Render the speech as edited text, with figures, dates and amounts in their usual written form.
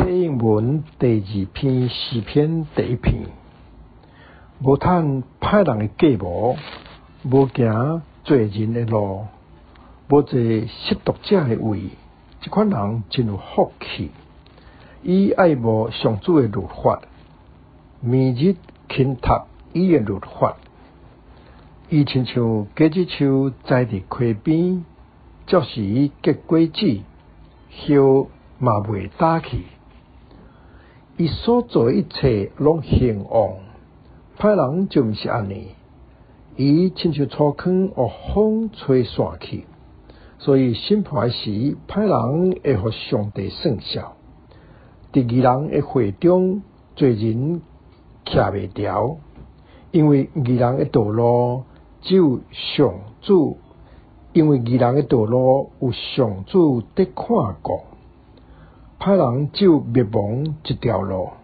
册英文第2篇诗篇第1篇，无趁歹人的计谋，无行罪人的路，无坐亵渎者的位，这款人真有福气。伊爱慕上主的律法，每日勤读伊的律法。伊亲像果子树栽伫溪边，照时结果子，叶嘛袂焦去。伊所做一切拢兴旺，歹人就毋是安尼。伊亲像粗糠，互风吹散去。所以审判时，歹人会互上帝算账。伫义人的会中，罪人徛袂牢，因为义人的道路只有上主，有上主在看顾。歹人只有灭亡一条路。